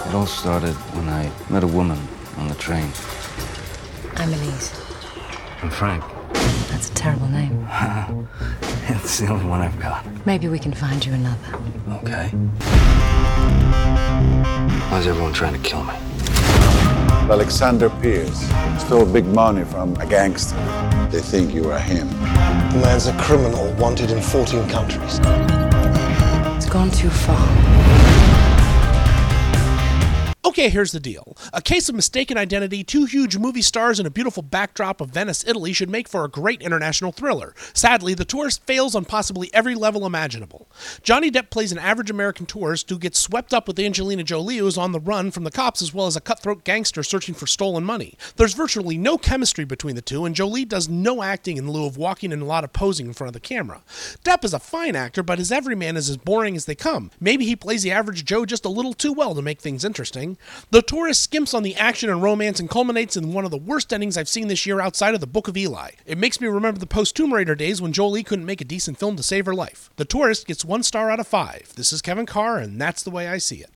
It all started when I met a woman on the train. I'm Elise. I'm Frank. That's a terrible name. It's the only one I've got. Maybe we can find you another. Okay. Why's everyone trying to kill me? Alexander Pierce stole big money from a gangster. They think you are him. The man's a criminal wanted in 14 countries. It's gone too far. Okay, here's the deal. A case of mistaken identity, two huge movie stars, and a beautiful backdrop of Venice, Italy should make for a great international thriller. Sadly, The Tourist fails on possibly every level imaginable. Johnny Depp plays an average American tourist who gets swept up with Angelina Jolie, who is on the run from the cops, as well as a cutthroat gangster searching for stolen money. There's virtually no chemistry between the two, and Jolie does no acting in lieu of walking and a lot of posing in front of the camera. Depp is a fine actor, but his everyman is as boring as they come. Maybe he plays the average Joe just a little too well to make things interesting. The Tourist skimps on the action and romance and culminates in one of the worst endings I've seen this year outside of The Book of Eli. It makes me remember the post-Tomb Raider days when Jolie couldn't make a decent film to save her life. The Tourist gets 1 star out of 5. This is Kevin Carr, and that's the way I see it.